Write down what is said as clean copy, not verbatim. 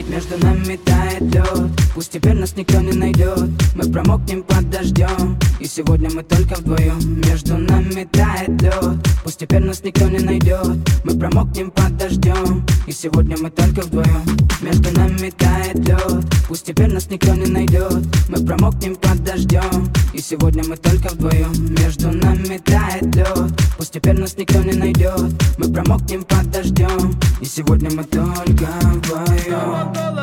Между нами тает лед, пусть теперь нас никто не найдет. Мы промокнем под дождем, и сегодня мы только вдвоем. Между нами тает лед, пусть теперь нас никто не найдет. Мы промокнем под дождем, и сегодня мы только вдвоем. Между нами тает лед, пусть теперь нас никто не найдет. Мы промокнем под дождем, и сегодня мы только вдвоем. Между нами тает лед, пусть теперь нас никто не найдет. Мы промокнем под дождем, и сегодня мы только вдвоем.